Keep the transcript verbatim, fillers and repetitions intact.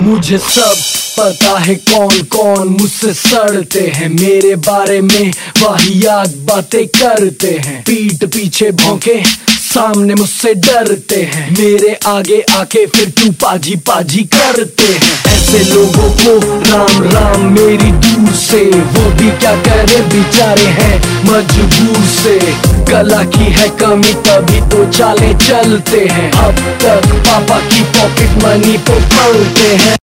मुझे सब पता है कौन कौन मुझसे सड़ते हैं, मेरे बारे में वाहियात बातें करते हैं, पीठ पीछे भौंके सामने मुझसे डरते हैं, मेरे आगे आके फिर क्यों पाजी पाजी करते हैं। ऐसे लोगों को राम राम मेरी दूर से, वो भी क्या करे बेचारे हैं मजबूर से। कला की है कमी तभी तो चाले चलते हैं, अब तक पापा की पॉकेट मनी तो पलते हैं।